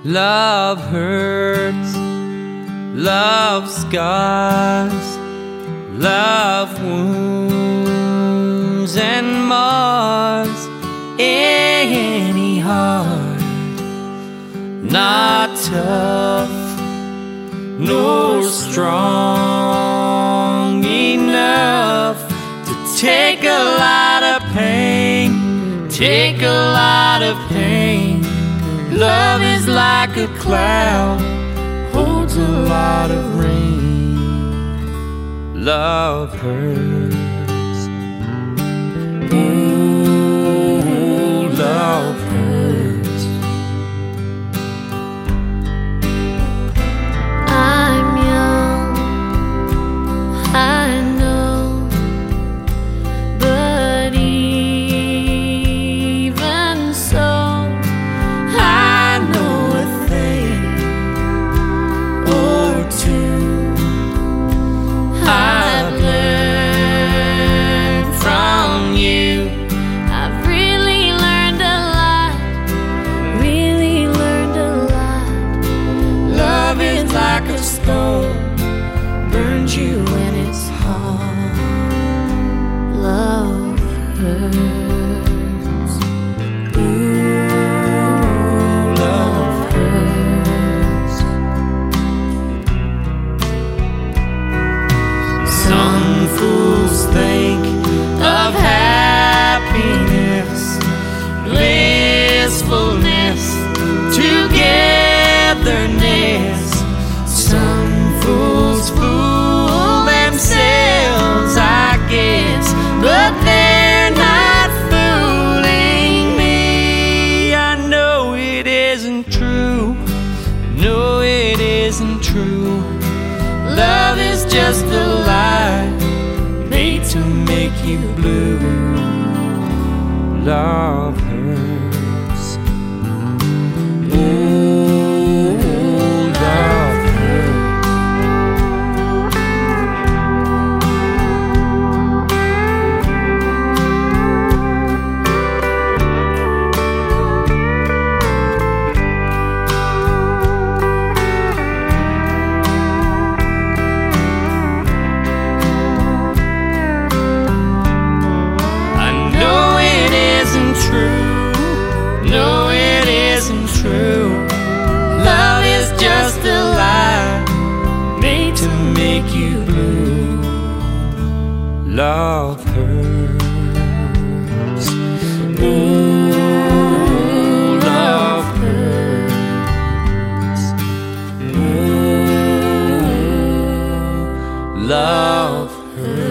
Love hurts, love scars, love wounds and mars any heart not tough nor strong enough to take a lot of pain, take a lot of pain. Love is like a cloud, holds a lot of rain. Love hurts. Ooh, love hurts. I'm young, I know, but even so, I've learned from you. I've really learned a lot, really learned a lot. Love is like a stone, burns you when it's hot. Love hurts. Ooh, love hurts. Some fools think of happiness, blissfulness, togetherness. Some fools fool themselves, I guess, but they're not fooling me. I know it isn't true, no it isn't true. Love is just a lie made to make you blue. Love hurts. Ooh, love hurts. No, it isn't true. Love is just a lie made to make you blue. Love hurts. Ooh, love hurts. Ooh, love hurts.